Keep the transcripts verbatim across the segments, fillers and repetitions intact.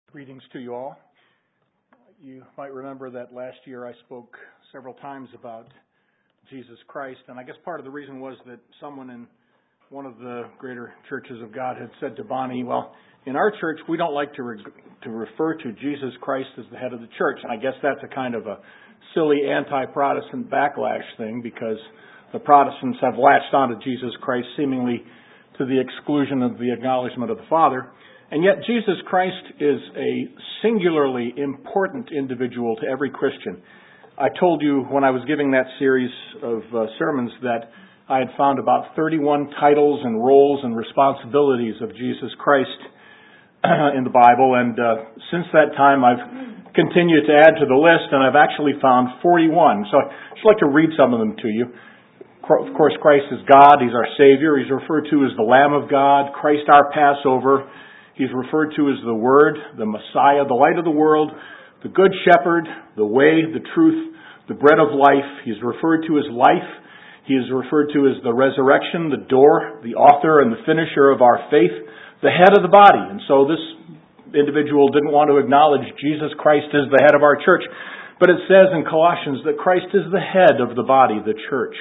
Greetings to you all. You might remember that last year I spoke several times about Jesus Christ, and I guess part of the reason was that someone in one of the greater churches of God had said to Bonnie, well, in our church we don't like to re- to refer to Jesus Christ as the head of the church. And I guess that's a kind of a silly anti-Protestant backlash thing because the Protestants have latched onto Jesus Christ seemingly to the exclusion of the acknowledgement of the Father. And yet Jesus Christ is a singularly important individual to every Christian. I told you when I was giving that series of uh, sermons that I had found about thirty-one titles and roles and responsibilities of Jesus Christ in the Bible. And uh, since that time I've continued to add to the list, and I've actually found forty-one. So I'd just like to read some of them to you. Of course, Christ is God. He's our Savior. He's referred to as the Lamb of God, Christ our Passover. He's referred to as the Word, the Messiah, the light of the world, the Good Shepherd, the way, the truth, the bread of life. He's referred to as life. He is referred to as the resurrection, the door, the author and the finisher of our faith, the head of the body. And so this individual didn't want to acknowledge Jesus Christ as the head of our church. But it says in Colossians that Christ is the head of the body, the church.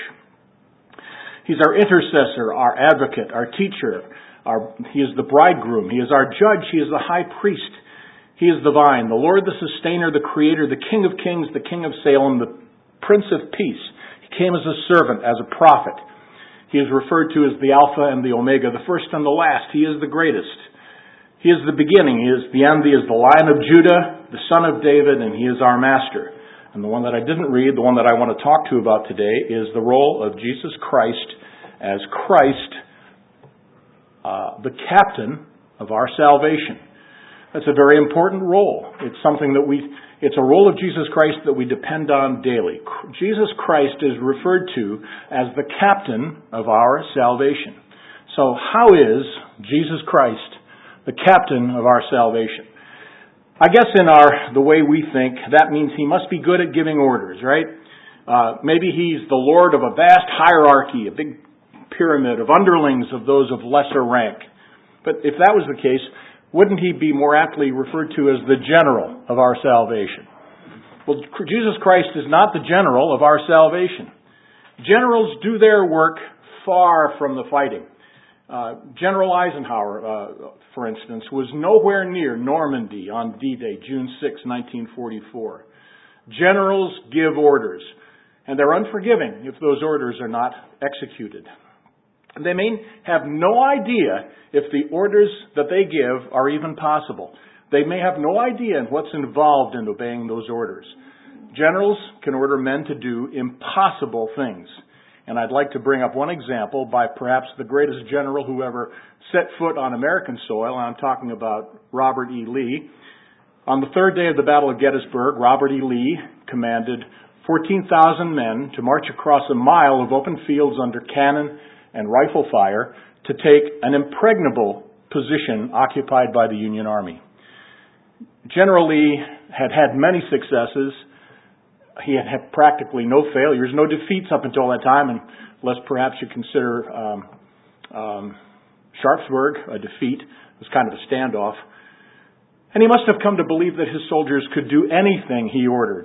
He's our intercessor, our advocate, our teacher. Our, he is the bridegroom. He is our judge. He is the high priest. He is the vine, the Lord, the sustainer, the creator, the King of kings, the King of Salem, the Prince of peace. He came as a servant, as a prophet. He is referred to as the Alpha and the Omega, the first and the last. He is the greatest. He is the beginning. He is the end. He is the Lion of Judah, the Son of David, and He is our Master. And the one that I didn't read, the one that I want to talk to you about today, is the role of Jesus Christ as Christ, Uh, the captain of our salvation. That's a very important role. It's something that we, it's a role of Jesus Christ that we depend on daily. Jesus Christ is referred to as the captain of our salvation. So how is Jesus Christ the captain of our salvation? I guess in our, the way we think, that means He must be good at giving orders, right? Uh, maybe He's the Lord of a vast hierarchy, a big pyramid of underlings of those of lesser rank. But if that was the case, wouldn't He be more aptly referred to as the general of our salvation? Well, Jesus Christ is not the general of our salvation. Generals do their work far from the fighting. Uh, General Eisenhower, uh, for instance, was nowhere near Normandy on D-Day, June sixth, nineteen forty-four. Generals give orders, and they're unforgiving if those orders are not executed. They may have no idea if the orders that they give are even possible. They may have no idea what's involved in obeying those orders. Generals can order men to do impossible things. And I'd like to bring up one example by perhaps the greatest general who ever set foot on American soil. I'm talking about Robert E. Lee. On the third day of the Battle of Gettysburg, Robert E. Lee commanded fourteen thousand men to march across a mile of open fields under cannon and rifle fire to take an impregnable position occupied by the Union Army. General Lee had had many successes. He had had practically no failures, no defeats up until that time, unless perhaps you consider um, um, Sharpsburg a defeat. It was kind of a standoff. And he must have come to believe that his soldiers could do anything he ordered.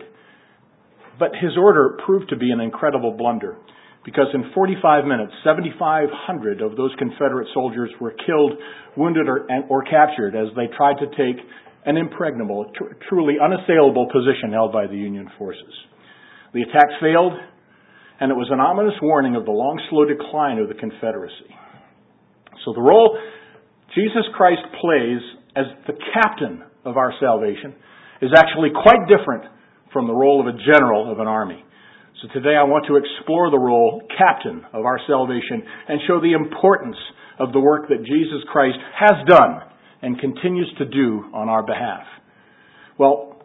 But his order proved to be an incredible blunder, because in forty-five minutes, seventy-five hundred of those Confederate soldiers were killed, wounded, or, or captured as they tried to take an impregnable, tr- truly unassailable position held by the Union forces. The attack failed, and it was an ominous warning of the long, slow decline of the Confederacy. So the role Jesus Christ plays as the captain of our salvation is actually quite different from the role of a general of an army. So today I want to explore the role, captain of our salvation, and show the importance of the work that Jesus Christ has done and continues to do on our behalf. Well,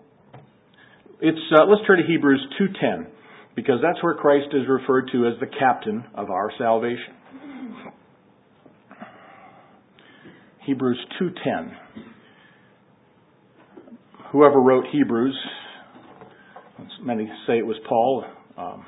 it's uh, let's turn to Hebrews two ten, because that's where Christ is referred to as the captain of our salvation. Hebrews two ten. Whoever wrote Hebrews, many say it was Paul. Um,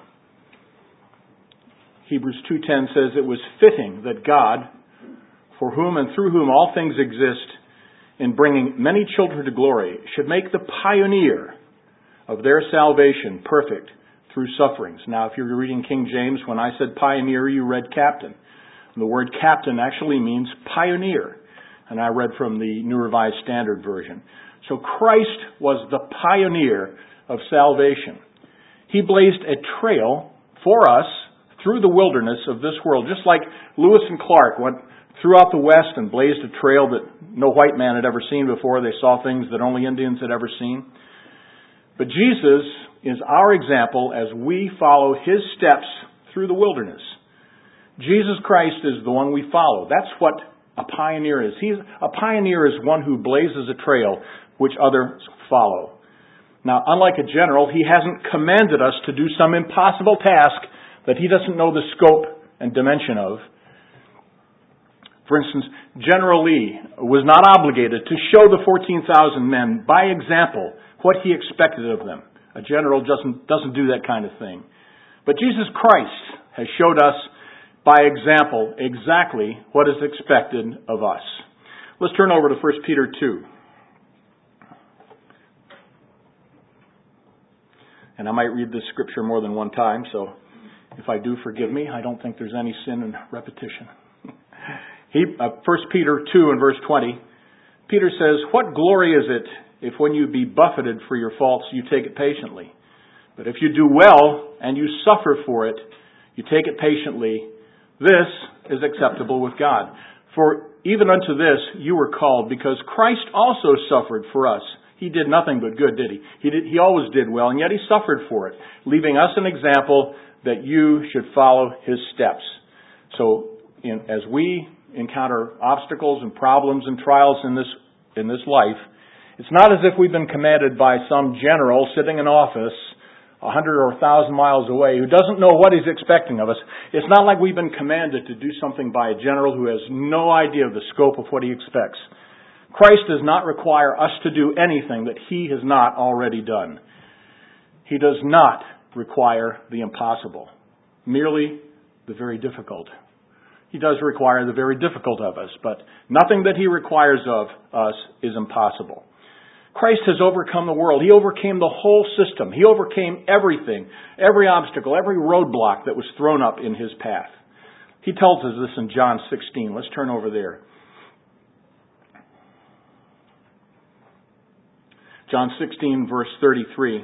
Hebrews two ten says it was fitting that God, for whom and through whom all things exist, in bringing many children to glory should make the pioneer of their salvation perfect through sufferings. Now, if you're reading King James, when I said pioneer, you read captain. The word captain actually means pioneer. And I read from the New Revised Standard Version. So Christ was the pioneer of salvation. He blazed a trail for us through the wilderness of this world, just like Lewis and Clark went throughout the West and blazed a trail that no white man had ever seen before. They saw things that only Indians had ever seen. But Jesus is our example as we follow His steps through the wilderness. Jesus Christ is the one we follow. That's what a pioneer is. He's, a pioneer is one who blazes a trail which others follow. Now, unlike a general, he hasn't commanded us to do some impossible task that he doesn't know the scope and dimension of. For instance, General Lee was not obligated to show the fourteen thousand men by example what he expected of them. A general doesn't, doesn't do that kind of thing. But Jesus Christ has showed us by example exactly what is expected of us. Let's turn over to First Peter two. And I might read this scripture more than one time, so if I do, forgive me. I don't think there's any sin in repetition. he, uh, First Peter two and verse twenty, Peter says, "What glory is it if when you be buffeted for your faults you take it patiently? But if you do well and you suffer for it, you take it patiently. This is acceptable with God. For even unto this you were called, because Christ also suffered for us." He did nothing but good, did he? He did, he always did well, and yet He suffered for it, leaving us an example that you should follow His steps. So in, as we encounter obstacles and problems and trials in this in this life, it's not as if we've been commanded by some general sitting in office a hundred or a thousand miles away who doesn't know what he's expecting of us. It's not like we've been commanded to do something by a general who has no idea of the scope of what he expects. Christ does not require us to do anything that He has not already done. He does not require the impossible, merely the very difficult. He does require the very difficult of us, but nothing that He requires of us is impossible. Christ has overcome the world. He overcame the whole system. He overcame everything, every obstacle, every roadblock that was thrown up in His path. He tells us this in John sixteen. Let's turn over there. John sixteen, verse thirty-three.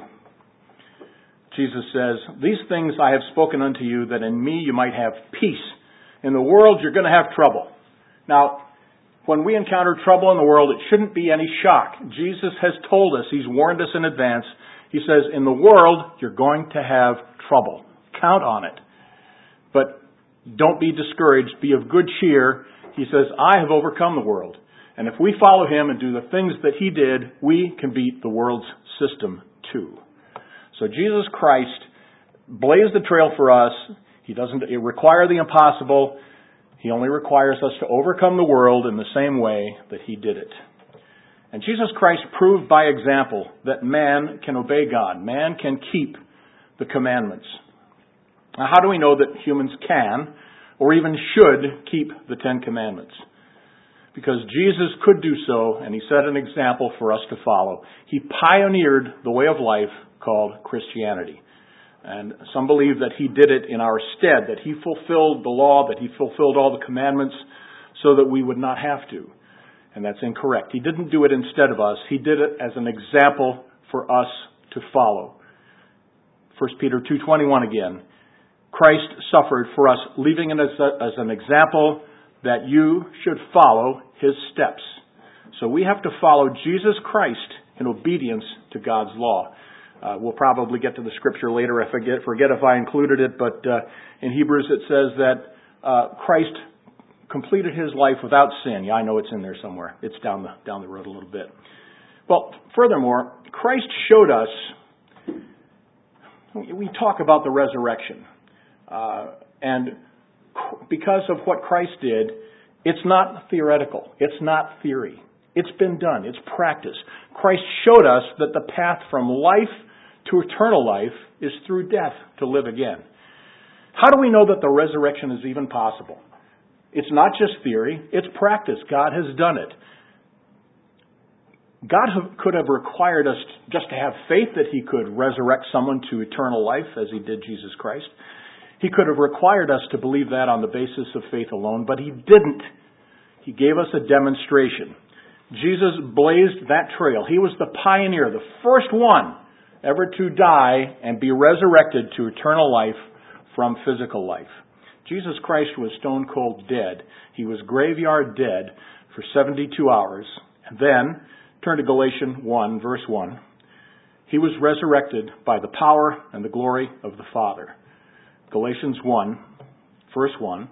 Jesus says, "These things I have spoken unto you, that in me you might have peace. In the world you're going to have trouble." Now, when we encounter trouble in the world, it shouldn't be any shock. Jesus has told us, He's warned us in advance. He says, in the world you're going to have trouble. Count on it. But don't be discouraged. Be of good cheer. He says, I have overcome the world. And if we follow Him and do the things that He did, we can beat the world's system too. So Jesus Christ blazed the trail for us. He doesn't require the impossible. He only requires us to overcome the world in the same way that He did it. And Jesus Christ proved by example that man can obey God. Man can keep the commandments. Now, how do we know that humans can or even should keep the Ten Commandments? Because Jesus could do so, and He set an example for us to follow. He pioneered the way of life called Christianity. And some believe that He did it in our stead, that He fulfilled the law, that He fulfilled all the commandments so that we would not have to. And that's incorrect. He didn't do it instead of us. He did it as an example for us to follow. First Peter two twenty-one again. Christ suffered for us, leaving it as, a, as an example that you should follow His steps. So we have to follow Jesus Christ in obedience to God's law. Uh, we'll probably get to the scripture later. I forget, forget if I included it, but uh, in Hebrews it says that uh, Christ completed His life without sin. Yeah, I know it's in there somewhere. It's down the down the road a little bit. Well, furthermore, Christ showed us. We talk about the resurrection, uh, and because of what Christ did, it's not theoretical. It's not theory. It's been done. It's practice. Christ showed us that the path from life to eternal life is through death to live again. How do we know that the resurrection is even possible? It's not just theory. It's practice. God has done it. God could have required us just to have faith that He could resurrect someone to eternal life, as He did Jesus Christ. He could have required us to believe that on the basis of faith alone, but He didn't. He gave us a demonstration. Jesus blazed that trail. He was the pioneer, the first one ever to die and be resurrected to eternal life from physical life. Jesus Christ was stone cold dead. He was graveyard dead for seventy-two hours. And then, turn to Galatians one, verse one. He was resurrected by the power and the glory of the Father. Galatians one, verse one.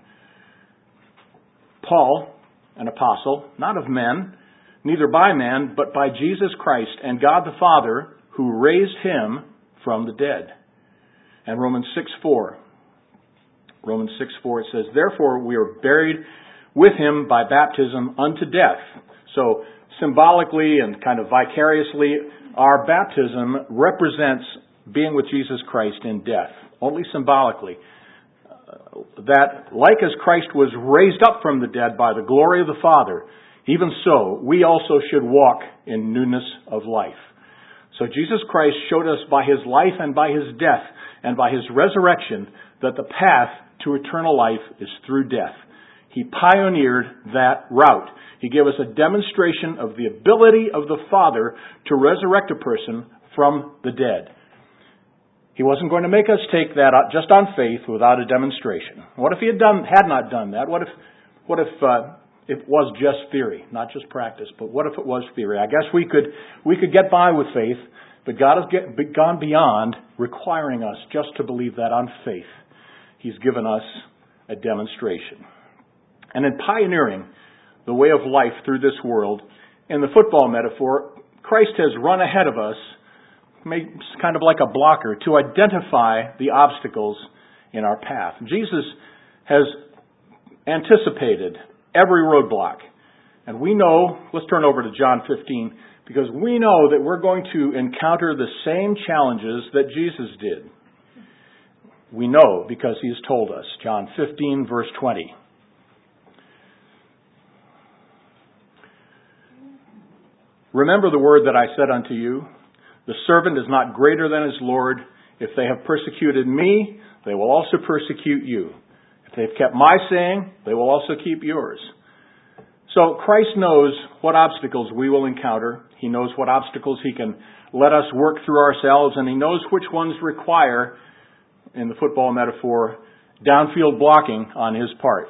Paul, an apostle, not of men, neither by man, but by Jesus Christ and God the Father, who raised Him from the dead. And Romans six four. Romans six four, it says, therefore we are buried with Him by baptism unto death. So, symbolically and kind of vicariously, our baptism represents being with Jesus Christ in death. Only symbolically. Uh, that, like as Christ was raised up from the dead by the glory of the Father, even so, we also should walk in newness of life. So Jesus Christ showed us by His life and by His death and by His resurrection that the path to eternal life is through death. He pioneered that route. He gave us a demonstration of the ability of the Father to resurrect a person from the dead. He wasn't going to make us take that just on faith without a demonstration. What if He had done, had not done that? What if, what if uh, it was just theory, not just practice? But what if it was theory? I guess we could we could get by with faith, but God has get, gone beyond requiring us just to believe that on faith. He's given us a demonstration. And in pioneering the way of life through this world, in the football metaphor, Christ has run ahead of us, made kind of like a blocker, to identify the obstacles in our path. Jesus has anticipated every roadblock. And we know, let's turn over to John fifteen, because we know that we're going to encounter the same challenges that Jesus did. We know because He's told us. John fifteen, verse twenty. Remember the word that I said unto you, the servant is not greater than his Lord. If they have persecuted me, they will also persecute you. If they've kept my saying, they will also keep yours. So Christ knows what obstacles we will encounter. He knows what obstacles He can let us work through ourselves, and He knows which ones require, in the football metaphor, downfield blocking on His part.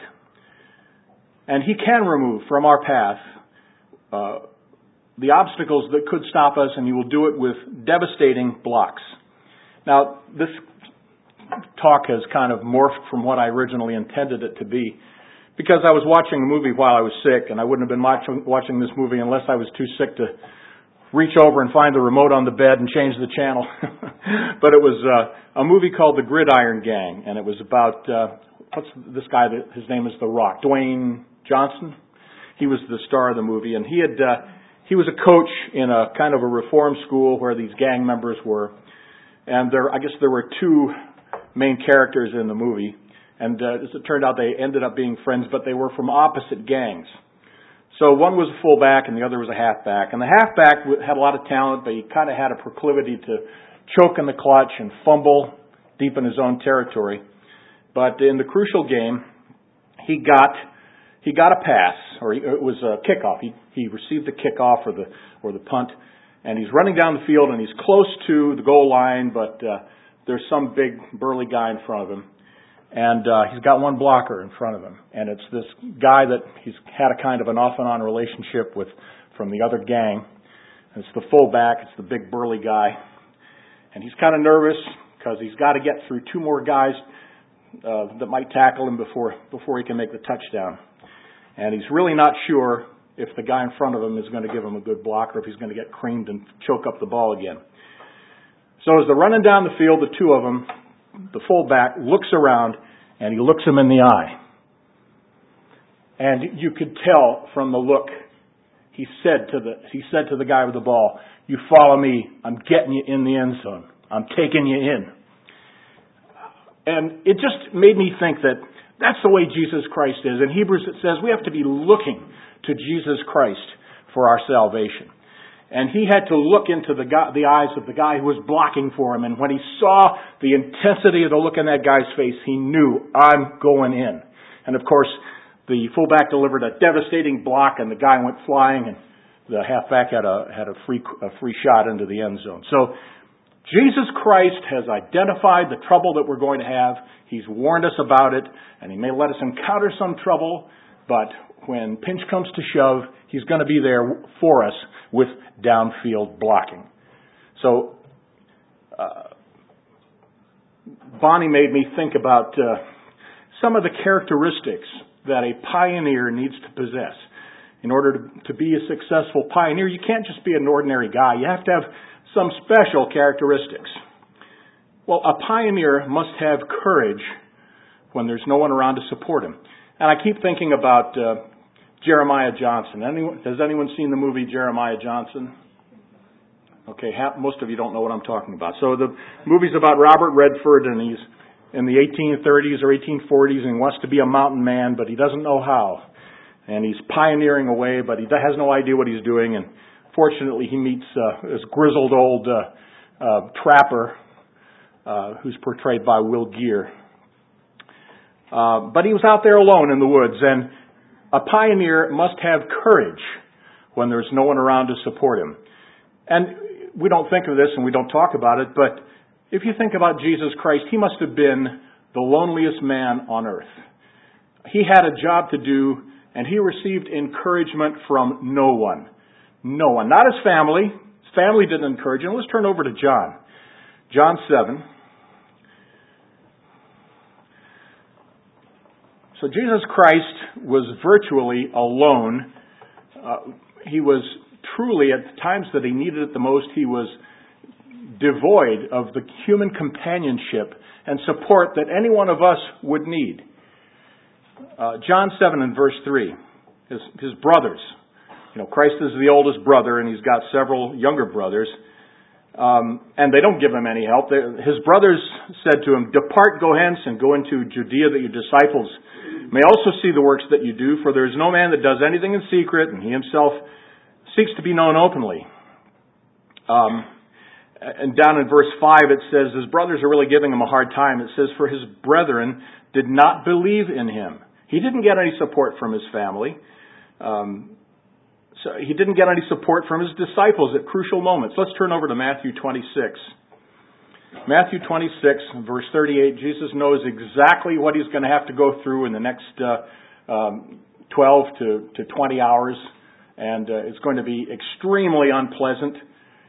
And He can remove from our path uh, the obstacles that could stop us, and He will do it with devastating blocks. Now, this talk has kind of morphed from what I originally intended it to be, because I was watching a movie while I was sick, and I wouldn't have been watching, watching this movie unless I was too sick to reach over and find the remote on the bed and change the channel. But it was uh, a movie called The Gridiron Gang, and it was about, uh, what's this guy, that his name is The Rock, Dwayne Johnson? He was the star of the movie, and he had... Uh, He was a coach in a kind of a reform school where these gang members were. And there, I guess there were two main characters in the movie. And uh, as it turned out, they ended up being friends, but they were from opposite gangs. So one was a fullback and the other was a halfback. And the halfback had a lot of talent, but he kind of had a proclivity to choke in the clutch and fumble deep in his own territory. But in the crucial game, he got... He got a pass, or he, it was a kickoff. He, he received the kickoff or the or the punt, and he's running down the field, and he's close to the goal line, but uh, there's some big burly guy in front of him, and uh, he's got one blocker in front of him, and it's this guy that he's had a kind of an off and on relationship with from the other gang. And it's the fullback, it's the big burly guy, and he's kind of nervous because he's got to get through two more guys uh, that might tackle him before before he can make the touchdown. And he's really not sure if the guy in front of him is going to give him a good block or if he's going to get creamed and choke up the ball again. So as they're running down the field, the two of them, the fullback looks around and he looks him in the eye. And you could tell from the look, he said to the he said to the guy with the ball, "You follow me, I'm getting you in the end zone. I'm taking you in." And it just made me think that that's the way Jesus Christ is. In Hebrews it says we have to be looking to Jesus Christ for our salvation. And he had to look into the guy, the eyes of the guy who was blocking for him. And when he saw the intensity of the look in that guy's face, he knew, I'm going in. And of course, the fullback delivered a devastating block, and the guy went flying, and the halfback had a had a free a free shot into the end zone. So Jesus Christ has identified the trouble that we're going to have. He's warned us about it, and He may let us encounter some trouble, but when pinch comes to shove, He's going to be there for us with downfield blocking. So, uh, Bonnie made me think about uh, some of the characteristics that a pioneer needs to possess. In order to, to be a successful pioneer, you can't just be an ordinary guy. You have to have some special characteristics. Well, a pioneer must have courage when there's no one around to support him. And I keep thinking about uh, Jeremiah Johnson. Anyone, has anyone seen the movie Jeremiah Johnson? Okay, half, most of you don't know what I'm talking about. So the movie's about Robert Redford, and he's in the eighteen thirties or eighteen forties, and he wants to be a mountain man, but he doesn't know how. And he's pioneering away, but he has no idea what he's doing. And fortunately, he meets uh, this grizzled old uh, uh, trapper uh, who's portrayed by Will Geer. Uh, but he was out there alone in the woods, and a pioneer must have courage when there's no one around to support him. And we don't think of this and we don't talk about it, but if you think about Jesus Christ, He must have been the loneliest man on earth. He had a job to do, and He received encouragement from no one. No one. Not His family. His family didn't encourage him. Let's turn over to John. John seven. So Jesus Christ was virtually alone. Uh, he was truly, at the times that He needed it the most, He was devoid of the human companionship and support that any one of us would need. Uh, John seven and verse three, his, his brothers. You know, Christ is the oldest brother, and He's got several younger brothers. Um, and they don't give Him any help. They, his brothers said to Him, "Depart, go hence, and go into Judea, that your disciples may also see the works that you do. For there is no man that does anything in secret, and He Himself seeks to be known openly." Um, and down in verse five it says, his brothers are really giving Him a hard time. It says, "For His brethren did not believe in Him." He didn't get any support from His family. Um, so He didn't get any support from His disciples at crucial moments. Let's turn over to Matthew twenty-six. Matthew twenty-six, verse thirty-eight, Jesus knows exactly what He's going to have to go through in the next uh, um, twelve to twenty hours. And uh, it's going to be extremely unpleasant.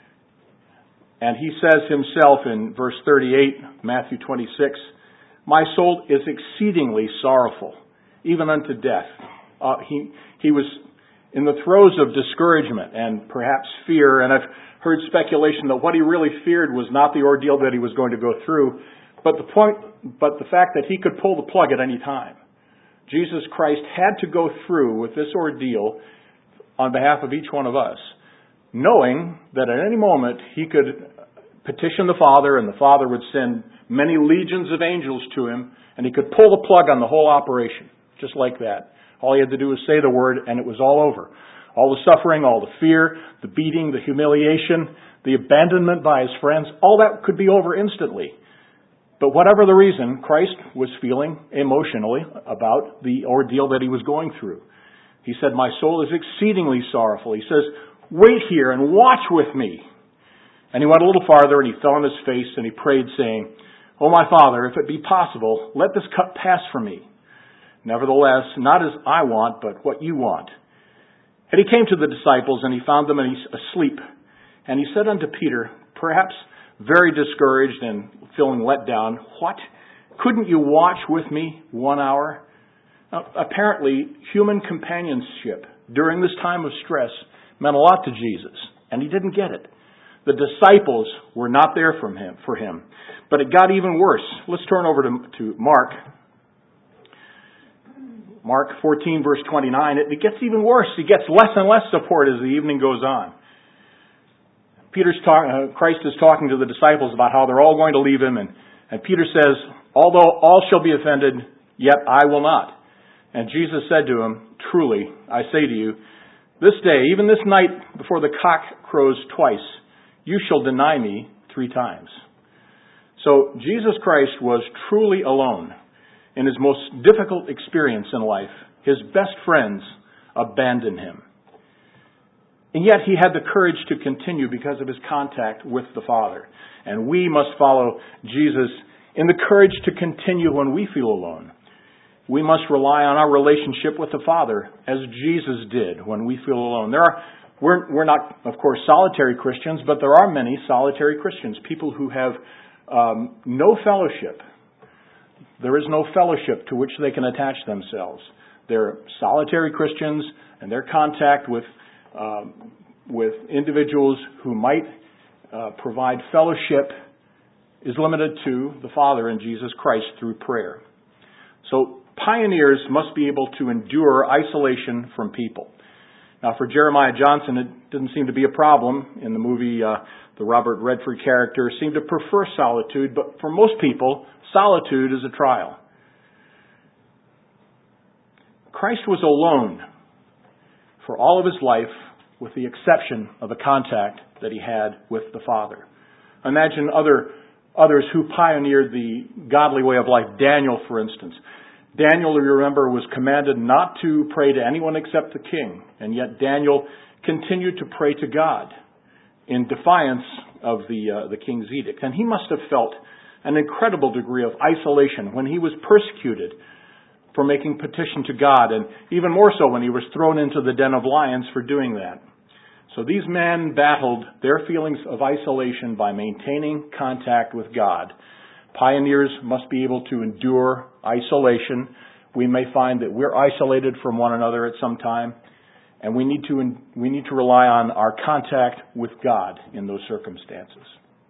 And He says Himself in verse thirty-eight, Matthew twenty-six, "My soul is exceedingly sorrowful, even unto death." Uh, he, he was in the throes of discouragement and perhaps fear. And I've heard speculation that what He really feared was not the ordeal that He was going to go through, but the point, but the fact that He could pull the plug at any time. Jesus Christ had to go through with this ordeal on behalf of each one of us, knowing that at any moment He could petition the Father, and the Father would send many legions of angels to Him, and He could pull the plug on the whole operation, just like that. All He had to do was say the word, and it was all over. All the suffering, all the fear, the beating, the humiliation, the abandonment by His friends, all that could be over instantly. But whatever the reason, Christ was feeling emotionally about the ordeal that He was going through. He said, "My soul is exceedingly sorrowful." He says, "Wait here and watch with me." And He went a little farther, and He fell on His face, and He prayed, saying, "O my Father, if it be possible, let this cup pass from me. Nevertheless, not as I want, but what You want." And He came to the disciples, and He found them asleep. And He said unto Peter, perhaps very discouraged and feeling let down, "What? Couldn't you watch with me one hour?" Now, apparently, human companionship during this time of stress meant a lot to Jesus, and He didn't get it. The disciples were not there from him, for Him. But it got even worse. Let's turn over to, to Mark. Mark fourteen, verse twenty-nine. It, it gets even worse. He gets less and less support as the evening goes on. Peter's talk, uh, Christ is talking to the disciples about how they're all going to leave Him. And, and Peter says, "Although all shall be offended, yet I will not." And Jesus said to him, "Truly, I say to you, This day, even this night before the cock crows twice, you shall deny me three times. So Jesus Christ was truly alone in his most difficult experience in life. His best friends abandoned him. And yet he had the courage to continue because of his contact with the Father. And we must follow Jesus in the courage to continue when we feel alone. We must rely on our relationship with the Father as Jesus did when we feel alone. There are, we're, we're not, of course, solitary Christians, but there are many solitary Christians, people who have um, no fellowship. There is no fellowship to which they can attach themselves. They're solitary Christians, and their contact with um, with individuals who might uh, provide fellowship is limited to the Father and Jesus Christ through prayer. So pioneers must be able to endure isolation from people. Now, for Jeremiah Johnson, it didn't seem to be a problem. In the movie, uh, the Robert Redford character seemed to prefer solitude, but for most people, solitude is a trial. Christ was alone for all of his life, with the exception of the contact that he had with the Father. Imagine other others who pioneered the godly way of life. Daniel, for instance. Daniel, you remember, was commanded not to pray to anyone except the king. And yet Daniel continued to pray to God in defiance of the uh, the king's edict. And he must have felt an incredible degree of isolation when he was persecuted for making petition to God, and even more so when he was thrown into the den of lions for doing that. So these men battled their feelings of isolation by maintaining contact with God. Pioneers must be able to endure isolation. We may find that we're isolated from one another at some time, and we need to we need to rely on our contact with God in those circumstances.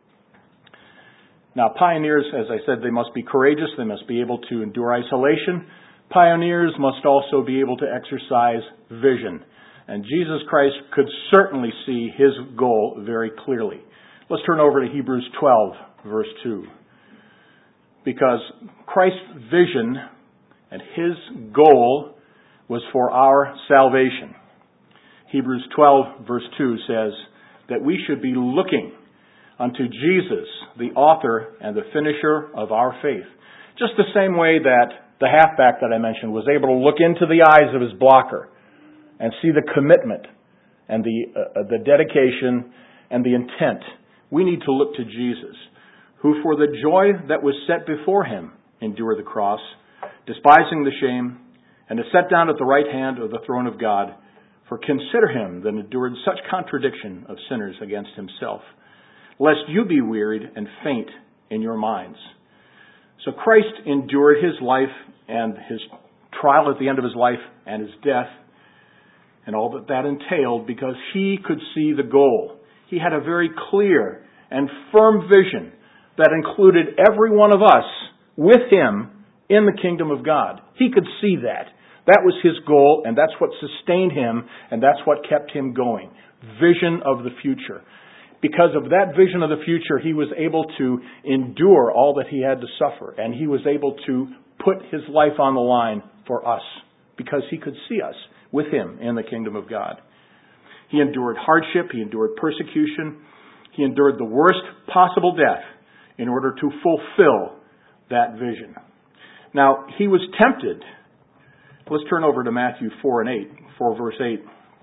Now, pioneers, as I said, they must be courageous. They must be able to endure isolation. Pioneers must also be able to exercise vision. And Jesus Christ could certainly see his goal very clearly. Let's turn over to Hebrews twelve, verse two. Because Christ's vision and his goal was for our salvation. Hebrews twelve, verse two says that we should be looking unto Jesus, the author and the finisher of our faith. Just the same way that the halfback that I mentioned was able to look into the eyes of his blocker and see the commitment and the uh, the dedication and the intent. We need to look to Jesus, who for the joy that was set before him endured the cross, despising the shame, and is set down at the right hand of the throne of God. For consider him that endured such contradiction of sinners against himself, lest you be wearied and faint in your minds. So Christ endured his life and his trial at the end of his life and his death and all that that entailed because he could see the goal. He had a very clear and firm vision that included every one of us with him in the kingdom of God. He could see that. That was his goal, and that's what sustained him, and that's what kept him going. Vision of the future. Because of that vision of the future, he was able to endure all that he had to suffer. And he was able to put his life on the line for us because he could see us with him in the kingdom of God. He endured hardship. He endured persecution. He endured the worst possible death in order to fulfill that vision. Now, he was tempted. Let's turn over to Matthew four and eight, four verse eight.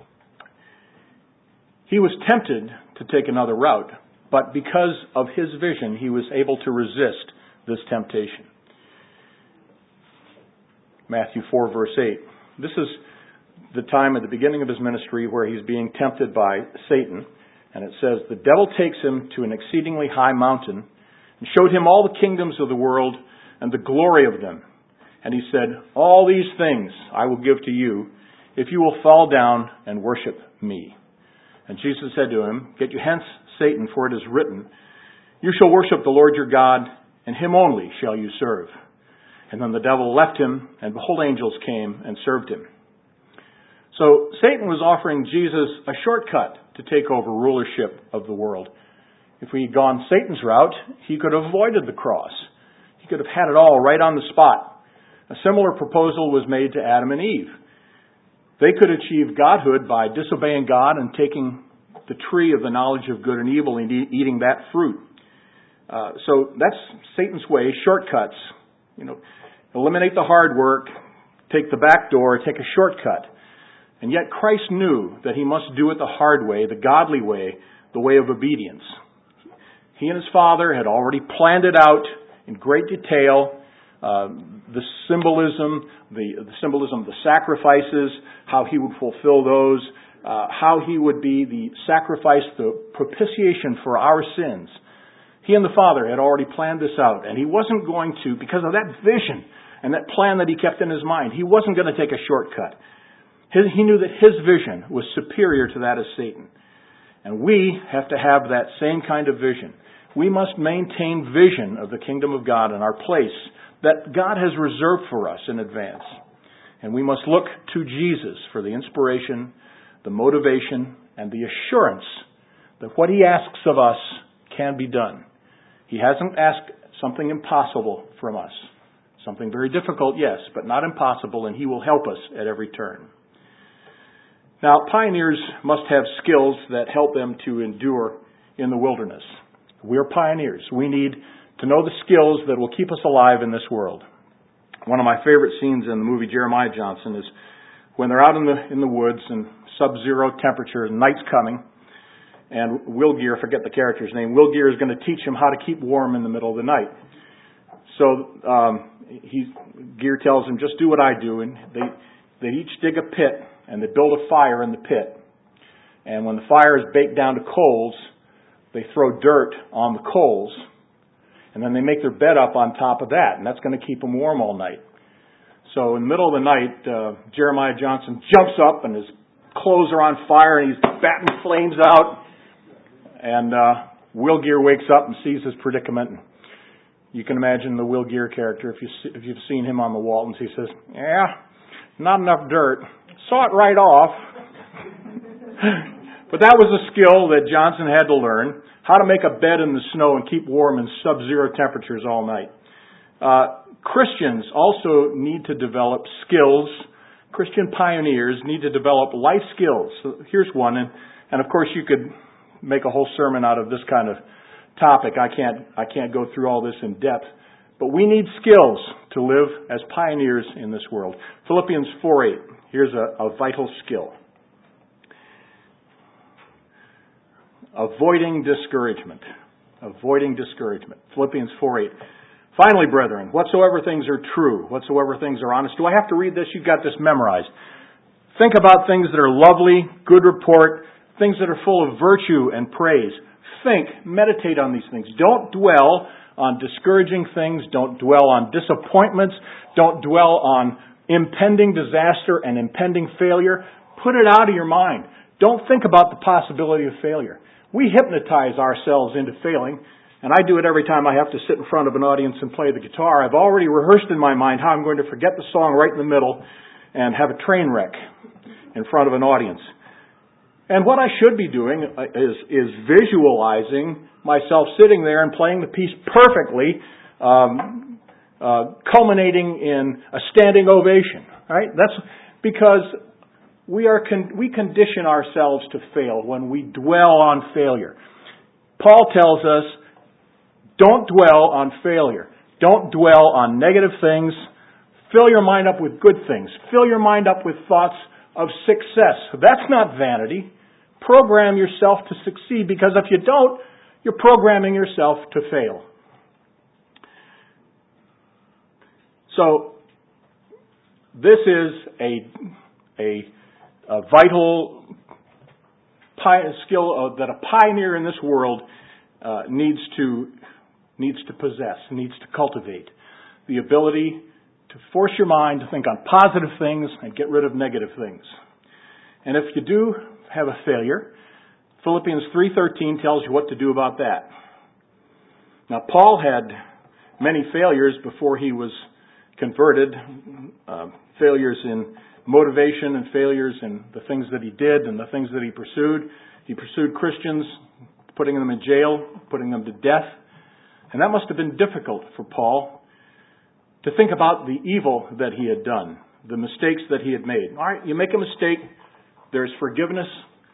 He was tempted to take another route, but because of his vision, he was able to resist this temptation. Matthew four, verse eight. This is the time at the beginning of his ministry where he's being tempted by Satan. And it says, the devil takes him to an exceedingly high mountain and showed him all the kingdoms of the world and the glory of them. And he said, all these things I will give to you if you will fall down and worship me. And Jesus said to him, get you hence, Satan, for it is written, you shall worship the Lord your God, and him only shall you serve. And then the devil left him, and behold, angels came and served him. So Satan was offering Jesus a shortcut to take over rulership of the world. If we had gone Satan's route, he could have avoided the cross. He could have had it all right on the spot. A similar proposal was made to Adam and Eve. They could achieve godhood by disobeying God and taking the tree of the knowledge of good and evil and e- eating that fruit. Uh, so that's Satan's way, shortcuts. You know, eliminate the hard work, take the back door, take a shortcut. And yet Christ knew that he must do it the hard way, the godly way, the way of obedience. He and his Father had already planned it out in great detail. Uh, the symbolism, the, the symbolism of the sacrifices, how he would fulfill those, uh, how he would be the sacrifice, the propitiation for our sins. He and the Father had already planned this out, and he wasn't going to, because of that vision and that plan that he kept in his mind, he wasn't going to take a shortcut. His, he knew that his vision was superior to that of Satan. And we have to have that same kind of vision. We must maintain vision of the kingdom of God in our place that God has reserved for us in advance. And we must look to Jesus for the inspiration, the motivation, and the assurance that what he asks of us can be done. He hasn't asked something impossible from us. Something very difficult, yes, but not impossible, and he will help us at every turn. Now, pioneers must have skills that help them to endure in the wilderness. We're pioneers. We need to know the skills that will keep us alive in this world. One of my favorite scenes in the movie Jeremiah Johnson is when they're out in the in the woods in sub-zero temperature, night's coming, and Will Geer, forget the character's name, Will Geer is going to teach him how to keep warm in the middle of the night. So um, he, Geer tells him, just do what I do, and they, they each dig a pit, and they build a fire in the pit. And when the fire is baked down to coals, they throw dirt on the coals, and then they make their bed up on top of that, and that's going to keep them warm all night. So in the middle of the night, uh, Jeremiah Johnson jumps up, and his clothes are on fire, and he's batting flames out. And uh, Will Geer wakes up and sees his predicament. And you can imagine the Will Geer character, if, you see, if you've seen him on the Waltons. He says, yeah, not enough dirt. Saw it right off. But that was a skill that Johnson had to learn, how to make a bed in the snow and keep warm in sub-zero temperatures all night. Uh, Christians also need to develop skills. Christian pioneers need to develop life skills. So here's one, and, and of course you could make a whole sermon out of this kind of topic. I can't, I can't go through all this in depth. But we need skills to live as pioneers in this world. Philippians four eight. Here's a, a vital skill. Avoiding discouragement. Avoiding discouragement. Philippians four eight. Finally, brethren, whatsoever things are true, whatsoever things are honest. Do I have to read this? You've got this memorized. Think about things that are lovely, good report, things that are full of virtue and praise. Think, meditate on these things. Don't dwell on discouraging things. Don't dwell on disappointments. Don't dwell on impending disaster and impending failure. Put it out of your mind. Don't think about the possibility of failure. We hypnotize ourselves into failing, and I do it every time I have to sit in front of an audience and play the guitar. I've already rehearsed in my mind how I'm going to forget the song right in the middle and have a train wreck in front of an audience. And what I should be doing is, is visualizing myself sitting there and playing the piece perfectly, um, uh, culminating in a standing ovation. Right? That's because we are con- we condition ourselves to fail when we dwell on failure. Paul tells us, don't dwell on failure. Don't dwell on negative things. Fill your mind up with good things. Fill your mind up with thoughts of success. That's not vanity. Program yourself to succeed, because if you don't, you're programming yourself to fail. So, this is a, a, a vital pi- skill uh, that a pioneer in this world uh, needs to needs to possess, needs to cultivate. The ability to force your mind to think on positive things and get rid of negative things. And if you do have a failure, Philippians three thirteen tells you what to do about that. Now, Paul had many failures before he was converted, uh, failures in motivation and failures in the things that he did and the things that he pursued. He pursued Christians, putting them in jail, putting them to death. And that must have been difficult for Paul to think about the evil that he had done, the mistakes that he had made. All right, you make a mistake, there's forgiveness.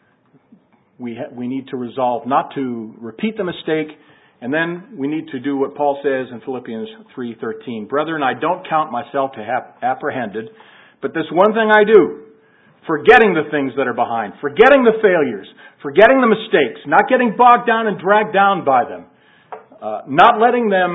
We ha- we need to resolve not to repeat the mistake, and then we need to do what Paul says in Philippians three thirteen. Brethren, I don't count myself to have apprehended, but this one thing I do, forgetting the things that are behind, forgetting the failures, forgetting the mistakes, not getting bogged down and dragged down by them, uh, not letting them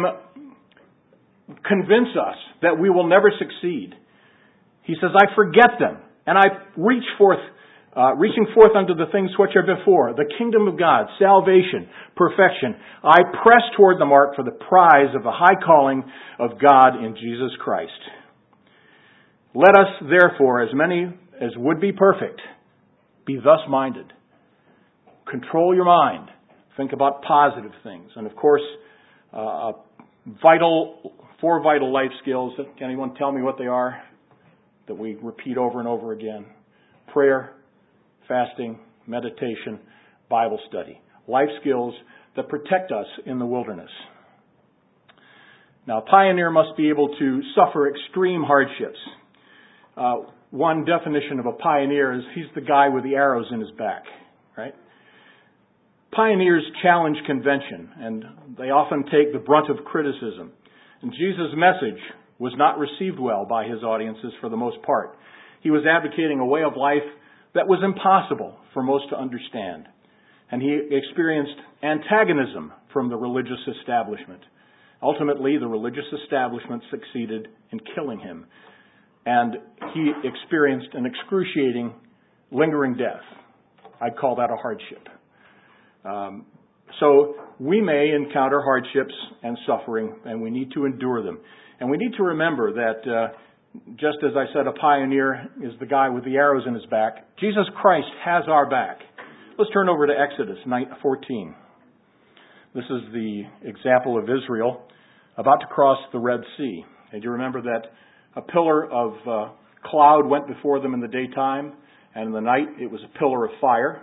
convince us that we will never succeed. He says, I forget them, and I reach forth, uh, reaching forth unto the things which are before, the kingdom of God, salvation, perfection. I press toward the mark for the prize of the high calling of God in Jesus Christ. Let us, therefore, as many as would be perfect, be thus minded. Control your mind. Think about positive things. And of course, uh, vital, four vital life skills. Can anyone tell me what they are? That we repeat over and over again. Prayer, fasting, meditation, Bible study. Life skills that protect us in the wilderness. Now, a pioneer must be able to suffer extreme hardships. Uh, one definition of a pioneer is he's the guy with the arrows in his back, right? Pioneers challenge convention, and they often take the brunt of criticism. And Jesus' message was not received well by his audiences for the most part. He was advocating a way of life that was impossible for most to understand. And he experienced antagonism from the religious establishment. Ultimately, the religious establishment succeeded in killing him. And he experienced an excruciating, lingering death. I'd call that a hardship. Um, so we may encounter hardships and suffering, and we need to endure them. And we need to remember that, uh, just as I said, a pioneer is the guy with the arrows in his back. Jesus Christ has our back. Let's turn over to Exodus fourteen. This is the example of Israel about to cross the Red Sea. And you remember that a pillar of uh, cloud went before them in the daytime, and in the night it was a pillar of fire.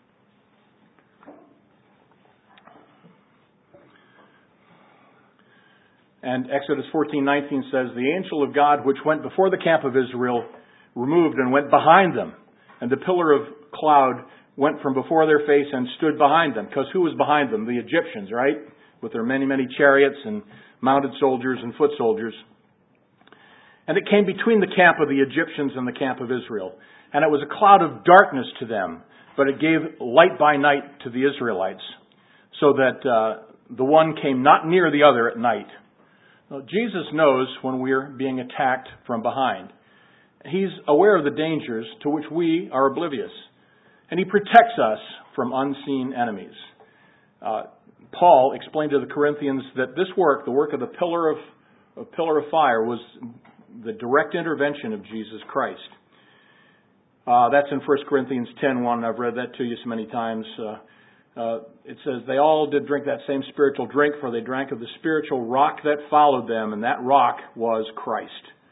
And Exodus fourteen nineteen says, the angel of God which went before the camp of Israel removed and went behind them. And the pillar of cloud went from before their face and stood behind them. Because who was behind them? The Egyptians, right? With their many, many chariots and mounted soldiers and foot soldiers. And it came between the camp of the Egyptians and the camp of Israel. And it was a cloud of darkness to them, but it gave light by night to the Israelites, so that uh, the one came not near the other at night. Well, Jesus knows when we're being attacked from behind. He's aware of the dangers to which we are oblivious. And he protects us from unseen enemies. Uh, Paul explained to the Corinthians that this work, the work of the pillar of, of pillar of fire, was the direct intervention of Jesus Christ. Uh, that's in First Corinthians ten one. I've read that to you so many times. Uh, uh, it says, they all did drink that same spiritual drink, for they drank of the spiritual rock that followed them, and that rock was Christ.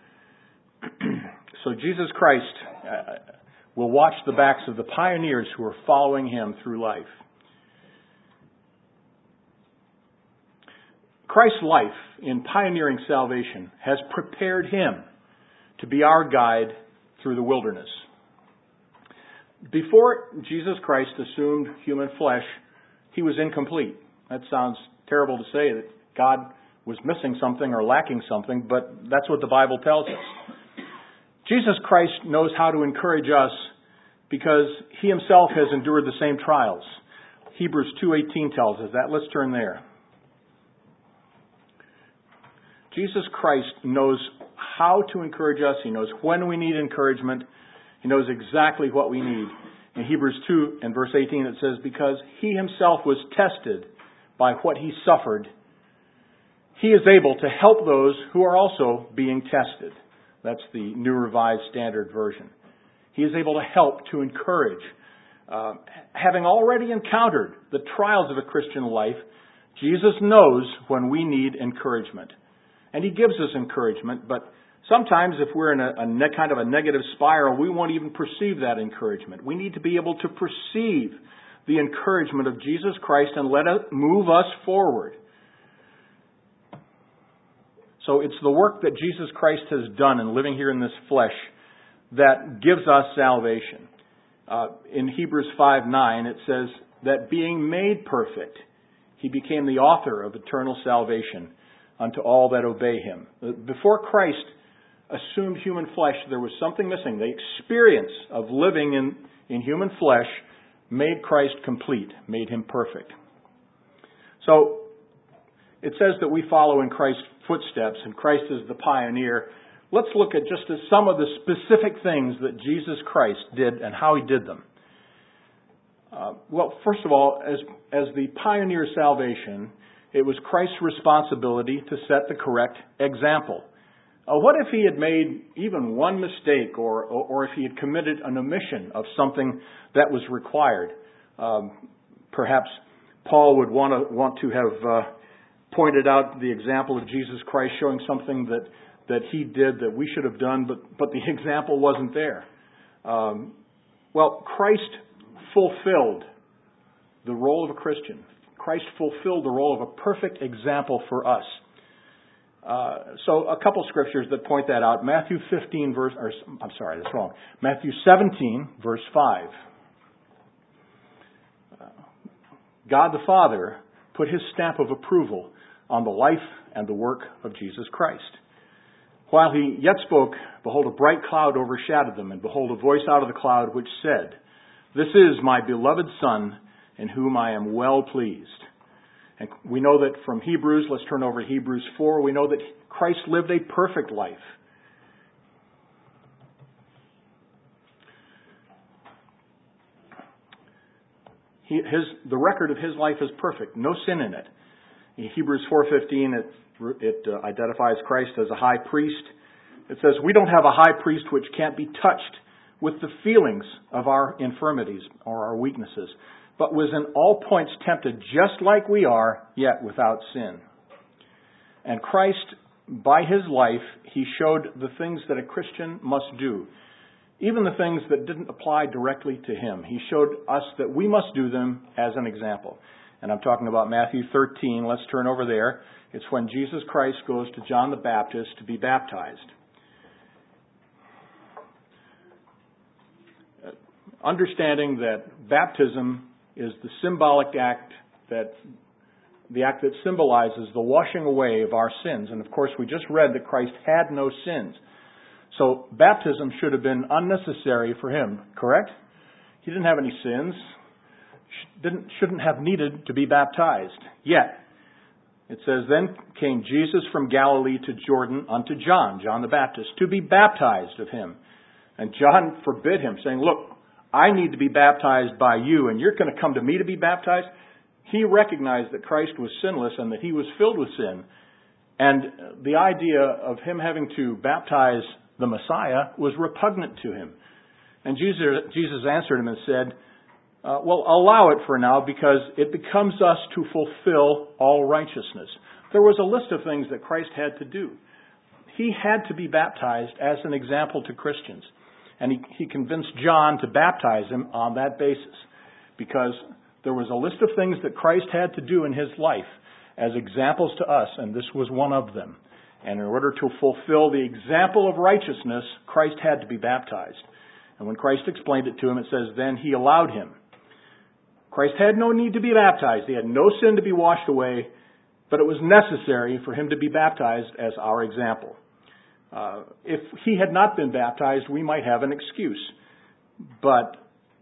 So Jesus Christ uh, will watch the backs of the pioneers who are following him through life. Christ's life in pioneering salvation has prepared him to be our guide through the wilderness. Before Jesus Christ assumed human flesh, he was incomplete. That sounds terrible to say, that God was missing something or lacking something, but that's what the Bible tells us. Jesus Christ knows how to encourage us because he himself has endured the same trials. Hebrews two eighteen tells us that. Let's turn there. Jesus Christ knows how to encourage us. He knows when we need encouragement. He knows exactly what we need. In Hebrews two and verse eighteen it says, because he himself was tested by what he suffered, he is able to help those who are also being tested. That's the New Revised Standard Version. He is able to help, to encourage. Uh, having already encountered the trials of a Christian life, Jesus knows when we need encouragement. And he gives us encouragement, but sometimes if we're in a, a ne- kind of a negative spiral, we won't even perceive that encouragement. We need to be able to perceive the encouragement of Jesus Christ and let it move us forward. So it's the work that Jesus Christ has done in living here in this flesh that gives us salvation. Uh, in Hebrews five nine, it says that being made perfect, He became the author of eternal salvation unto all that obey Him. Before Christ assumed human flesh, there was something missing. The experience of living in, in human flesh made Christ complete, made Him perfect. So, it says that we follow in Christ's footsteps, and Christ is the pioneer. Let's look at just some of the specific things that Jesus Christ did and how He did them. Uh, well, first of all, as, as the pioneer of salvation, it was Christ's responsibility to set the correct example. Uh, what if He had made even one mistake, or, or, or if He had committed an omission of something that was required? Um, perhaps Paul would want to want to have uh, pointed out the example of Jesus Christ, showing something that, that He did that we should have done, but, but the example wasn't there. Um, well, Christ fulfilled the role of a Christian. Christ fulfilled the role of a perfect example for us. Uh, so a couple scriptures that point that out. Matthew fifteen verse, or I'm sorry, that's wrong. Matthew seventeen verse five. Uh, God the Father put His stamp of approval on the life and the work of Jesus Christ. While He yet spoke, behold, a bright cloud overshadowed them, and behold, a voice out of the cloud which said, This is my beloved Son, in whom I am well pleased. And we know that from Hebrews, let's turn over to Hebrews four, we know that Christ lived a perfect life. He, his, the record of His life is perfect, no sin in it. In Hebrews four fifteen, it, it uh, identifies Christ as a high priest. It says, we don't have a high priest which can't be touched with the feelings of our infirmities or our weaknesses, but was in all points tempted just like we are, yet without sin. And Christ, by His life, He showed the things that a Christian must do, even the things that didn't apply directly to Him. He showed us that we must do them as an example. And I'm talking about Matthew thirteen. Let's turn over there. It's when Jesus Christ goes to John the Baptist to be baptized. Understanding that baptism is the symbolic act, that the act that symbolizes the washing away of our sins. And of course, we just read that Christ had no sins. So baptism should have been unnecessary for Him, correct? He didn't have any sins, didn't, shouldn't have needed to be baptized. Yet, it says, then came Jesus from Galilee to Jordan unto John, John the Baptist, to be baptized of Him. And John forbid him, saying, look, I need to be baptized by you, and you're going to come to me to be baptized? He recognized that Christ was sinless and that He was filled with sin. And the idea of Him having to baptize the Messiah was repugnant to Him. And Jesus, Jesus answered him and said, uh, well, allow it for now, because it becomes us to fulfill all righteousness. There was a list of things that Christ had to do. He had to be baptized as an example to Christians. And he, he convinced John to baptize him on that basis, because there was a list of things that Christ had to do in His life as examples to us, and this was one of them. And in order to fulfill the example of righteousness, Christ had to be baptized. And when Christ explained it to him, it says, then He allowed him. Christ had no need to be baptized. He had no sin to be washed away, but it was necessary for Him to be baptized as our example. Uh, if He had not been baptized, we might have an excuse. But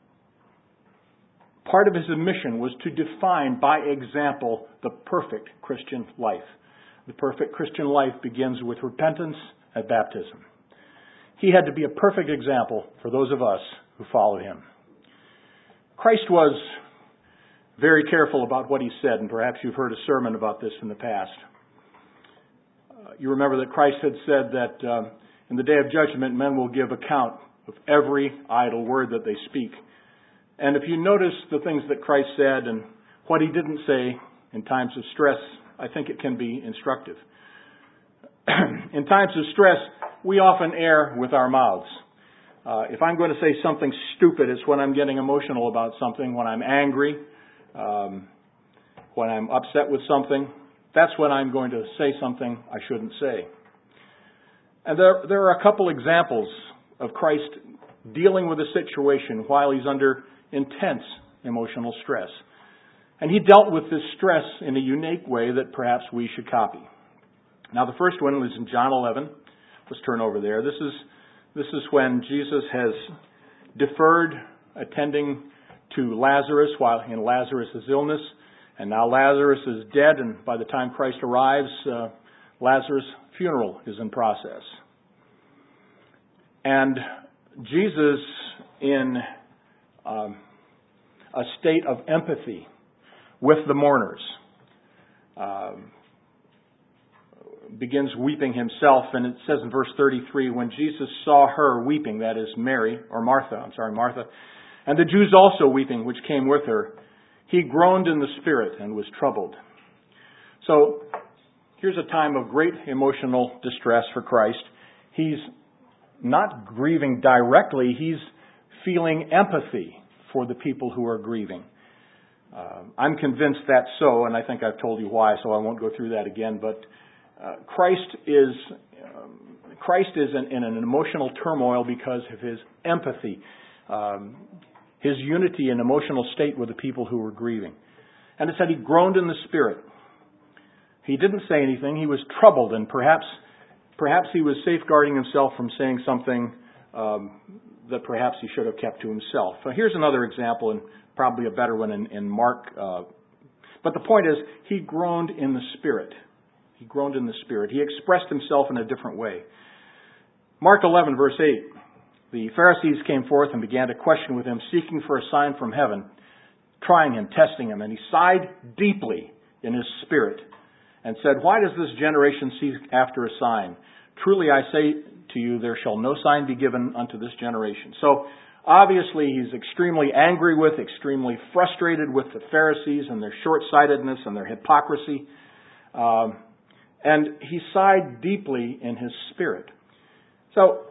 part of His mission was to define by example the perfect Christian life. The perfect Christian life begins with repentance at baptism. He had to be a perfect example for those of us who follow Him. Christ was very careful about what He said, and perhaps you've heard a sermon about this in the past. You remember that Christ had said that um, in the day of judgment, men will give account of every idle word that they speak. And if you notice the things that Christ said and what He didn't say in times of stress, I think it can be instructive. In times of stress, we often err with our mouths. Uh, if I'm going to say something stupid, it's when I'm getting emotional about something, when I'm angry, um, when I'm upset with something. that's when I'm going to say something I shouldn't say. And there, there are a couple examples of Christ dealing with a situation while he's under intense emotional stress. And he dealt with this stress in a unique way that perhaps we should copy. Now, the first one was in John eleven. Let's turn over there. This is this is when Jesus has deferred attending to Lazarus while in Lazarus' illness. And now Lazarus is dead, and by the time Christ arrives, uh, Lazarus' funeral is in process. And Jesus, in um, a state of empathy with the mourners, um, begins weeping himself. And it says in verse thirty-three, when Jesus saw her weeping, that is Mary, or Martha, I'm sorry, Martha, and the Jews also weeping, which came with her, he groaned in the spirit and was troubled. So, here's a time of great emotional distress for Christ. He's not grieving directly, he's feeling empathy for the people who are grieving. Uh, I'm convinced that's so, and I think I've told you why, so I won't go through that again. But uh, Christ is um, Christ is in, in an emotional turmoil because of his empathy, um, his unity and emotional state with the people who were grieving. And it said he groaned in the spirit. He didn't say anything. He was troubled, and perhaps perhaps he was safeguarding himself from saying something um, that perhaps he should have kept to himself. So here's another example, and probably a better one in, in Mark. Uh, but the point is, he groaned in the Spirit. He groaned in the Spirit. He expressed himself in a different way. Mark eleven, verse eight. The Pharisees came forth and began to question with him, seeking for a sign from heaven, trying him, testing him. And he sighed deeply in his spirit and said, why does this generation seek after a sign? Truly I say to you, there shall no sign be given unto this generation. So, obviously, he's extremely angry with, extremely frustrated with the Pharisees and their short-sightedness and their hypocrisy. Um, and he sighed deeply in his spirit. So,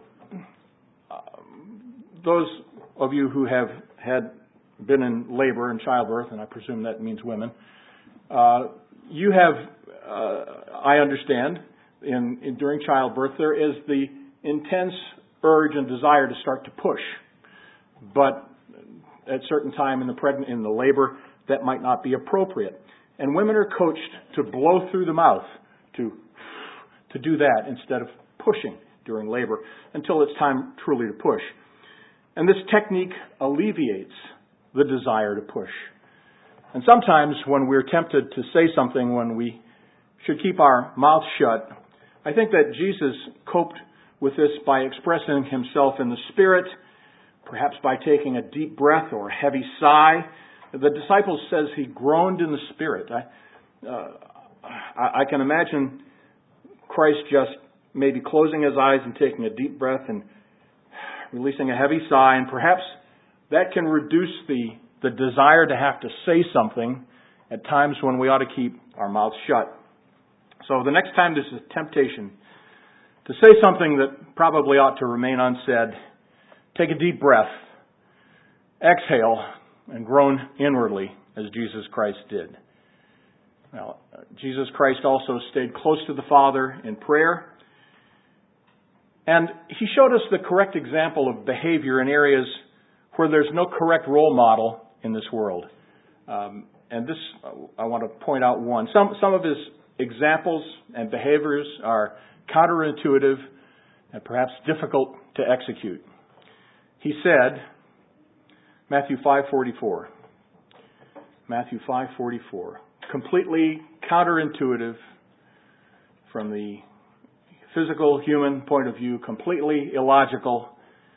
uh, those of you who have had been in labor and childbirth, and I presume that means women, uh, you have, uh, I understand, in, in during childbirth, there is the intense urge and desire to start to push. But at a certain time in the pregnant, in the labor, that might not be appropriate. And women are coached to blow through the mouth, to, to do that instead of pushing during labor until it's time truly to push. And this technique alleviates the desire to push. And sometimes when we're tempted to say something when we should keep our mouth shut, I think that Jesus coped with this by expressing himself in the Spirit, perhaps by taking a deep breath or a heavy sigh. The disciples says he groaned in the Spirit. I, uh, I, I can imagine Christ just maybe closing his eyes and taking a deep breath and releasing a heavy sigh, and perhaps that can reduce the, the desire to have to say something at times when we ought to keep our mouths shut. So the next time there's a temptation to say something that probably ought to remain unsaid, take a deep breath, exhale, and groan inwardly as Jesus Christ did. Now, Jesus Christ also stayed close to the Father in prayer. And he showed us the correct example of behavior in areas where there's no correct role model in this world. Um, and this, I want to point out one. Some, some of his examples and behaviors are counterintuitive and perhaps difficult to execute. He said, Matthew five forty-four, Matthew five forty-four, completely counterintuitive from the physical human point of view, completely illogical.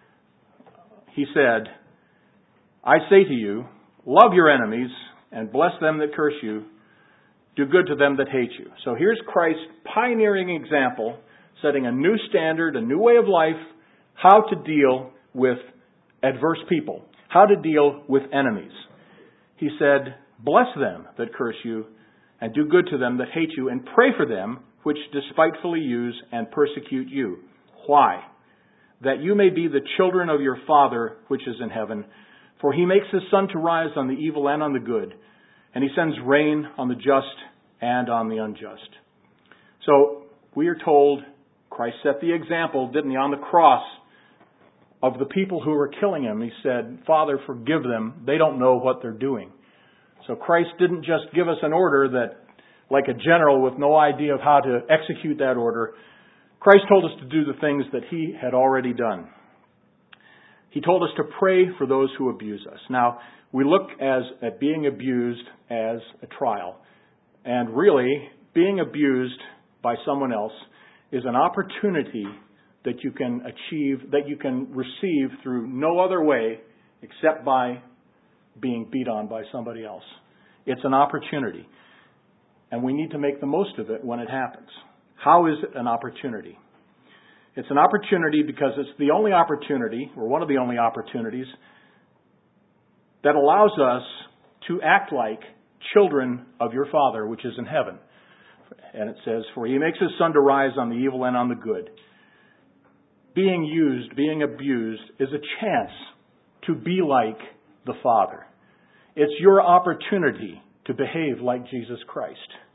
He said, I say to you, love your enemies and bless them that curse you. Do good to them that hate you. So here's Christ's pioneering example, setting a new standard, a new way of life, how to deal with adverse people, how to deal with enemies. He said, bless them that curse you, and do good to them that hate you, and pray for them which despitefully use and persecute you. Why? That you may be the children of your Father which is in heaven. For he makes his sun to rise on the evil and on the good, and he sends rain on the just and on the unjust. So we are told Christ set the example, didn't he, on the cross of the people who were killing him. He said, Father, forgive them. They don't know what they're doing. So Christ didn't just give us an order that, like a general with no idea of how to execute that order. Christ told us to do the things that he had already done. He told us to pray for those who abuse us. Now, we look as at being abused as a trial. And really, being abused by someone else is an opportunity that you can achieve, that you can receive through no other way except by being beat on by somebody else. It's an opportunity. And we need to make the most of it when it happens. How is it an opportunity? It's an opportunity because it's the only opportunity, or one of the only opportunities, that allows us to act like children of your Father, which is in heaven. And it says, for he makes his sun to rise on the evil and on the good. Being used, being abused, is a chance to be like the Father. It's your opportunity to behave like Jesus Christ.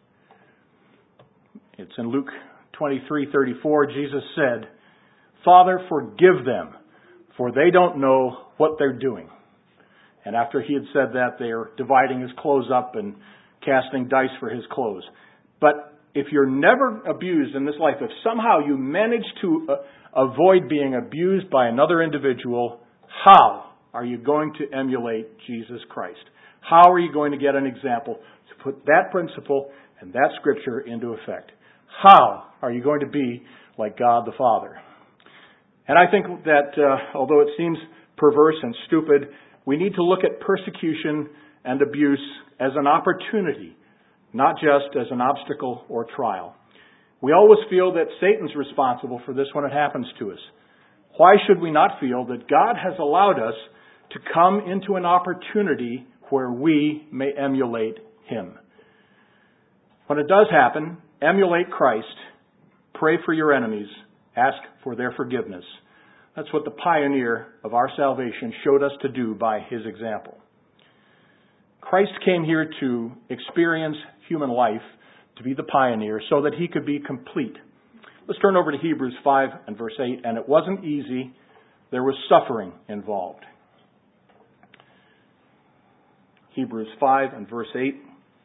It's in Luke twenty-three thirty-four, Jesus said, Father, forgive them, for they don't know what they're doing. And after he had said that, they are dividing his clothes up and casting dice for his clothes. But if you're never abused in this life, if somehow you manage to uh, avoid being abused by another individual, how are you going to emulate Jesus Christ? How are you going to get an example to put that principle and that scripture into effect? How are you going to be like God the Father? And I think that uh, although it seems perverse and stupid, we need to look at persecution and abuse as an opportunity, not just as an obstacle or trial. We always feel that Satan's responsible for this when it happens to us. Why should we not feel that God has allowed us to come into an opportunity where we may emulate him? When it does happen, emulate Christ, pray for your enemies, ask for their forgiveness. That's what the pioneer of our salvation showed us to do by his example. Christ came here to experience human life, to be the pioneer, so that he could be complete. Let's turn over to Hebrews five and verse eight. And it wasn't easy. There was suffering involved. Hebrews five and verse eight.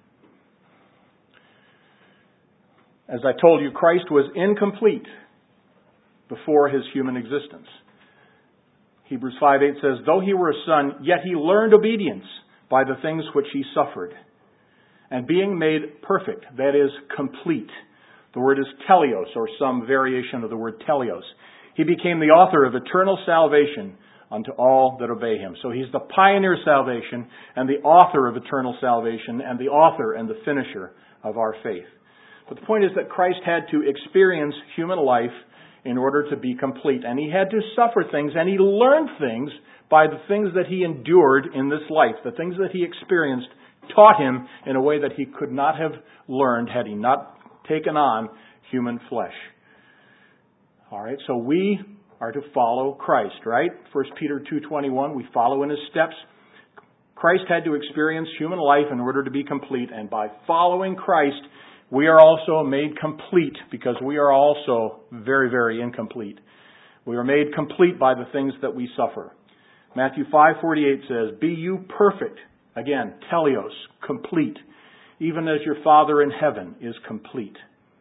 As I told you, Christ was incomplete before his human existence. Hebrews five eight says, though he were a son, yet he learned obedience by the things which he suffered. And being made perfect, that is, complete. The word is teleos, or some variation of the word teleos. He became the author of eternal salvation unto all that obey him. So he's the pioneer of salvation and the author of eternal salvation and the author and the finisher of our faith. But the point is that Christ had to experience human life in order to be complete. And he had to suffer things, and he learned things by the things that he endured in this life. The things that he experienced taught him in a way that he could not have learned had he not taken on human flesh. All right, so we are to follow Christ, right? First Peter two twenty-one, we follow in his steps. Christ had to experience human life in order to be complete, and by following Christ, we are also made complete because we are also very, very incomplete. We are made complete by the things that we suffer. Matthew five forty-eight says, be you perfect. Again, teleos, complete, even as your Father in heaven is complete.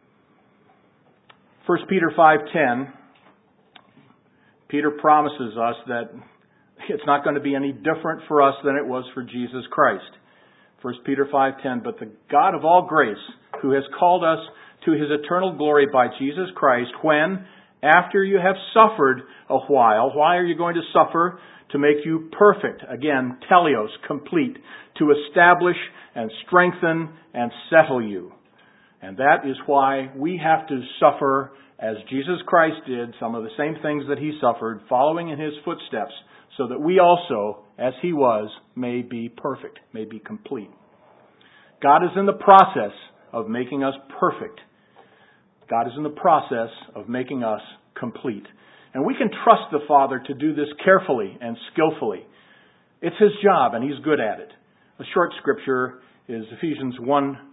First Peter five ten, Peter promises us that it's not going to be any different for us than it was for Jesus Christ. First Peter five ten, but the God of all grace, who has called us to his eternal glory by Jesus Christ, when, after you have suffered a while, why are you going to suffer? To make you perfect. Again, teleos, complete. To establish and strengthen and settle you. And that is why we have to suffer as Jesus Christ did, some of the same things that he suffered, following in his footsteps, so that we also, as he was, may be perfect, may be complete. God is in the process of making us perfect. God is in the process of making us complete. And we can trust the Father to do this carefully and skillfully. It's his job, and he's good at it. A short scripture is Ephesians one,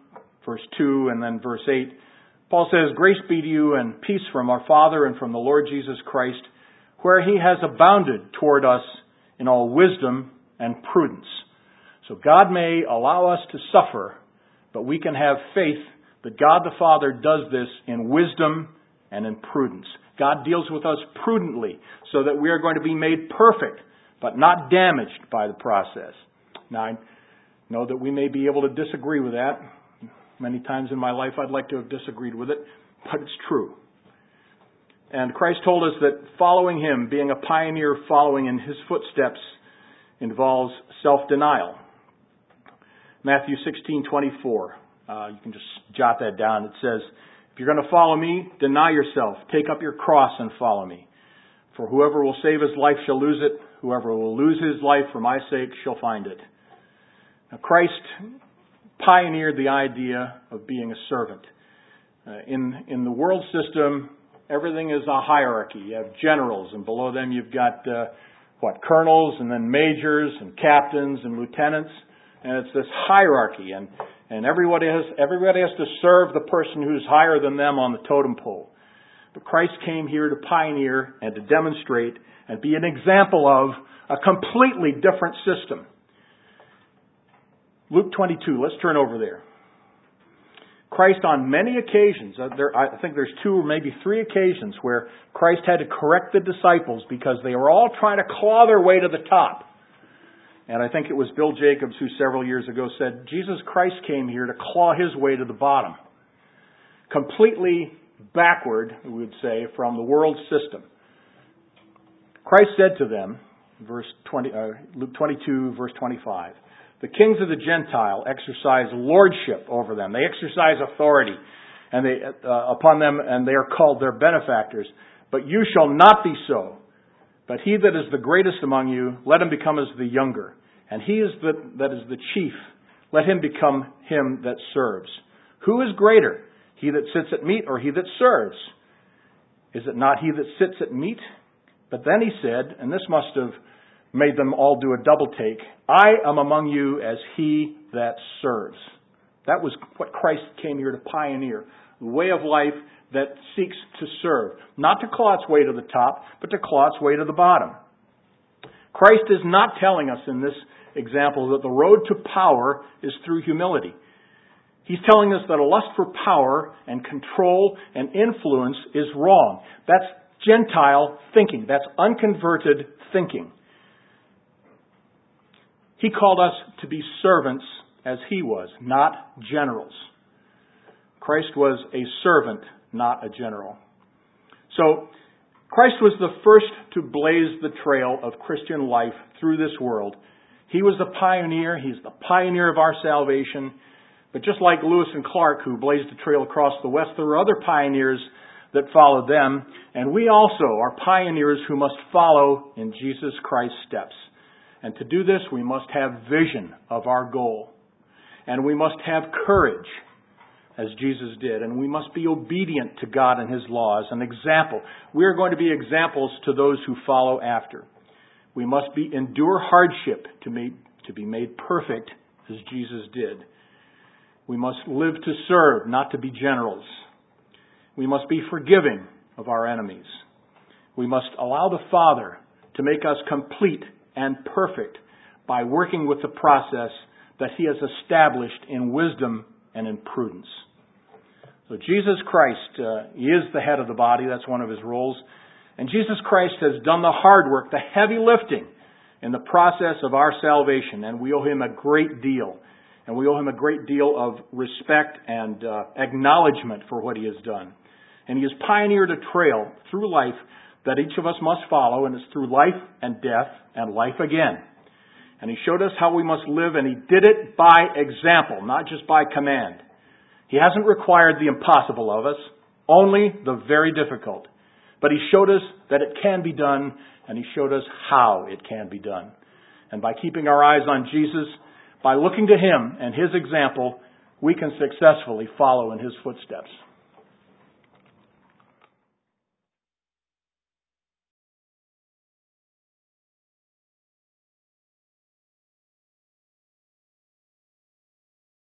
verse two and then verse eight. Paul says, "Grace be to you and peace from our Father and from the Lord Jesus Christ, where He has abounded toward us in all wisdom and prudence." So God may allow us to suffer, but we can have faith that God the Father does this in wisdom and in prudence. God deals with us prudently so that we are going to be made perfect, but not damaged by the process. Now, I know that we may be able to disagree with that. Many times in my life I'd like to have disagreed with it, but it's true. And Christ told us that following Him, being a pioneer following in His footsteps, involves self-denial. Matthew sixteen twenty-four. Uh, you can just jot that down. It says, "If you're going to follow me, deny yourself. Take up your cross and follow me. For whoever will save his life shall lose it. Whoever will lose his life for my sake shall find it." Now, Christ pioneered the idea of being a servant. Uh, in, in the world system, everything is a hierarchy. You have generals, and below them you've got, uh, what, colonels, and then majors, and captains, and lieutenants. And it's this hierarchy, and, and everybody has, everybody has to serve the person who's higher than them on the totem pole. But Christ came here to pioneer and to demonstrate and be an example of a completely different system. Luke twenty-two, let's turn over there. Christ on many occasions, uh, there, I think there's two or maybe three occasions where Christ had to correct the disciples because they were all trying to claw their way to the top. And I think it was Bill Jacobs who several years ago said, Jesus Christ came here to claw His way to the bottom. Completely backward, we would say, from the world system. Christ said to them, verse twenty, uh, Luke twenty-two, verse twenty-five, "The kings of the Gentile exercise lordship over them." They exercise authority and they uh, upon them, and they are called their benefactors. "But you shall not be so. But he that is the greatest among you, let him become as the younger. And he is the, that is the chief, let him become him that serves. Who is greater, he that sits at meat or he that serves? Is it not he that sits at meat?" But then he said, and this must have made them all do a double take, "I am among you as he that serves." That was what Christ came here to pioneer. The way of life that seeks to serve. Not to claw its way to the top, but to claw its way to the bottom. Christ is not telling us in this example that the road to power is through humility. He's telling us that a lust for power and control and influence is wrong. That's Gentile thinking. That's unconverted thinking. He called us to be servants as He was, not generals. Christ was a servant, not a general. So, Christ was the first to blaze the trail of Christian life through this world. He was the pioneer. He's the pioneer of our salvation. But just like Lewis and Clark, who blazed the trail across the West, there were other pioneers that followed them. And we also are pioneers who must follow in Jesus Christ's steps. And to do this, we must have vision of our goal. And we must have courage, as Jesus did. And we must be obedient to God and His laws. An example. We are going to be examples to those who follow after. We must be endure hardship to, make, to be made perfect as Jesus did. We must live to serve, not to be generals. We must be forgiving of our enemies. We must allow the Father to make us complete and perfect by working with the process that He has established in wisdom and in prudence. So Jesus Christ uh, He is the head of the body. That's one of His roles. And Jesus Christ has done the hard work, the heavy lifting in the process of our salvation. And we owe Him a great deal. And we owe Him a great deal of respect and uh, acknowledgement for what He has done. And He has pioneered a trail through life that each of us must follow. And it's through life and death and life again. And He showed us how we must live. And He did it by example, not just by command. He hasn't required the impossible of us, only the very difficult. But He showed us that it can be done, and He showed us how it can be done. And by keeping our eyes on Jesus, by looking to Him and His example, we can successfully follow in His footsteps.